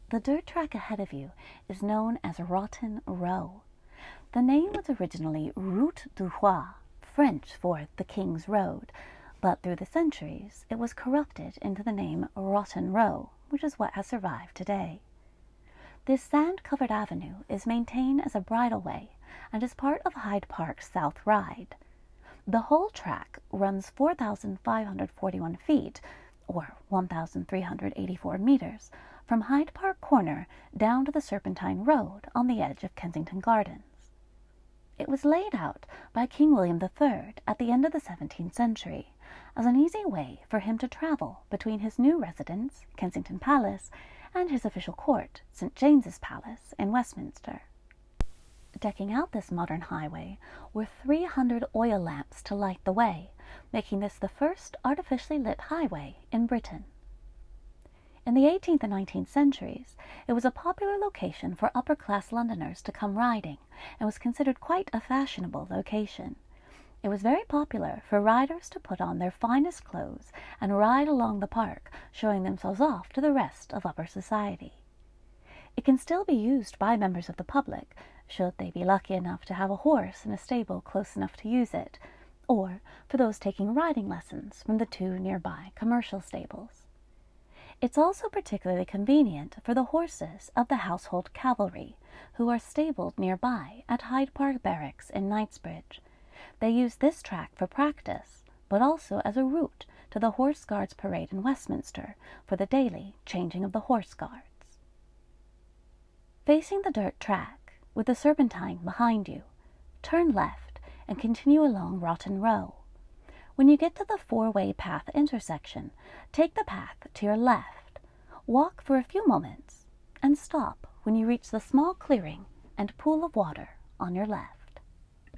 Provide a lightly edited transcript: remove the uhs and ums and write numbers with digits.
The dirt track ahead of you is known as Rotten Row. The name was originally Route du Roi, French for the King's Road, but through the centuries it was corrupted into the name Rotten Row, which is what has survived today. This sand-covered avenue is maintained as a bridleway and is part of Hyde Park's South Ride. The whole track runs 4,541 feet, or 1,384 meters, from Hyde Park Corner down to the Serpentine Road on the edge of Kensington Gardens. It was laid out by King William III at the end of the 17th century as an easy way for him to travel between his new residence, Kensington Palace, and his official court, St. James's Palace in Westminster. Decking out this modern highway were 300 oil lamps to light the way, making this the first artificially lit highway in Britain. In the 18th and 19th centuries, it was a popular location for upper-class Londoners to come riding and was considered quite a fashionable location. It was very popular for riders to put on their finest clothes and ride along the park, showing themselves off to the rest of upper society. It can still be used by members of the public, should they be lucky enough to have a horse in a stable close enough to use it, or for those taking riding lessons from the two nearby commercial stables. It's also particularly convenient for the horses of the household cavalry, who are stabled nearby at Hyde Park Barracks in Knightsbridge. They use this track for practice, but also as a route to the Horse Guards Parade in Westminster for the daily changing of the Horse Guards. Facing the dirt track, with the Serpentine behind you, turn left and continue along Rotten Row. When you get to the four-way path intersection, take the path to your left, walk for a few moments, and stop when you reach the small clearing and pool of water on your left.